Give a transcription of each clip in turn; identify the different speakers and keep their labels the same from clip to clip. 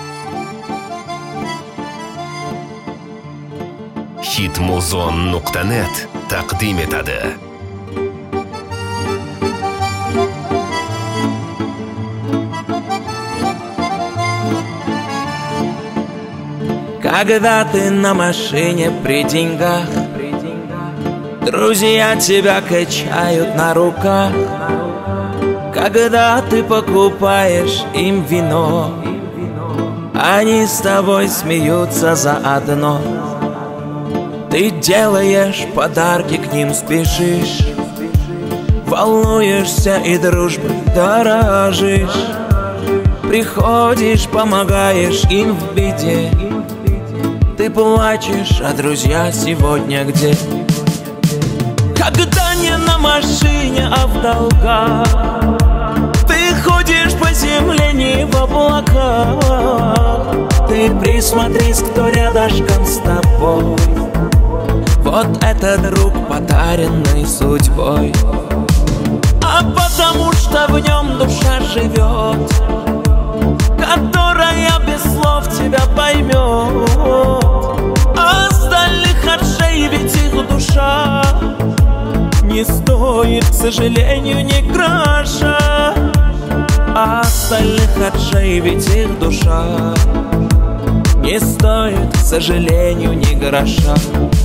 Speaker 1: Hitmuzon.net taqdim etadi.
Speaker 2: Когда ты на машине при деньгах, друзья тебя качают на руках. Когда ты покупаешь им вино, они с тобой смеются заодно. Ты делаешь подарки, к ним спешишь, волнуешься и дружбой дорожишь. Приходишь, помогаешь им в беде. Ты плачешь, а друзья сегодня где? Когда не на машине, а в долгах, ты ходишь по земле, не в облаках. Ты присмотрись, кто рядышком с тобой. Вот это друг, подаренный судьбой. А потому что в нем душа живет, которая без слов тебя поймет. А остальных отшей, ведь их душа не стоит, к сожалению, ни гроша. А остальных отшей, ведь их душа не стоит, к сожалению, ни гроша.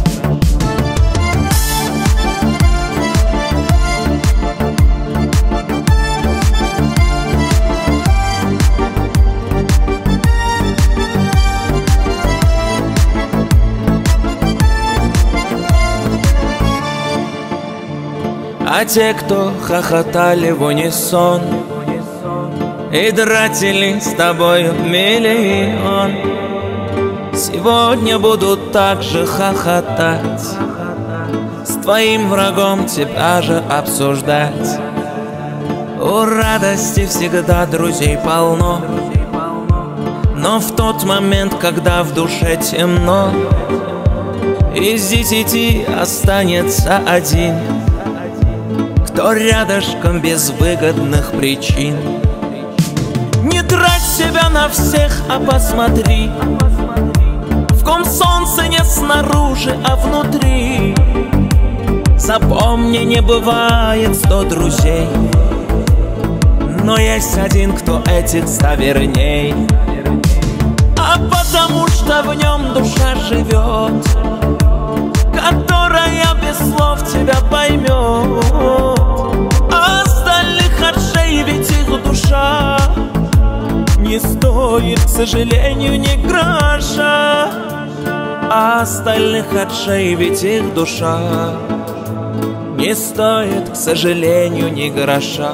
Speaker 2: А те, кто хохотали в унисон и тратили с тобою миллион, сегодня будут так же хохотать, с твоим врагом тебя же обсуждать. У радости всегда друзей полно, но в тот момент, когда в душе темно, из 10 останется один, кто рядышком без выгодных причин. Не трать себя на всех, а посмотри, в ком солнце не снаружи, а внутри. Запомни, не бывает 100 друзей, но есть один, кто этих 100 верней. А потому что в нем душа живет, которая без слов тебя поймет. А остальных отшей, ведь их душа не стоит, к сожалению, ни гроша. А остальных отшей, ведь их душа не стоит, к сожалению, ни гроша.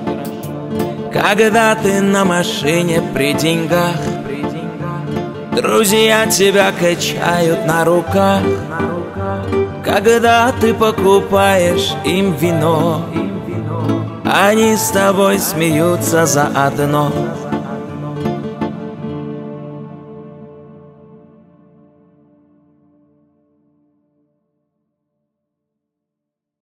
Speaker 2: Когда ты на машине при деньгах, друзья тебя качают на руках. Когда ты покупаешь им вино, они с тобой смеются заодно.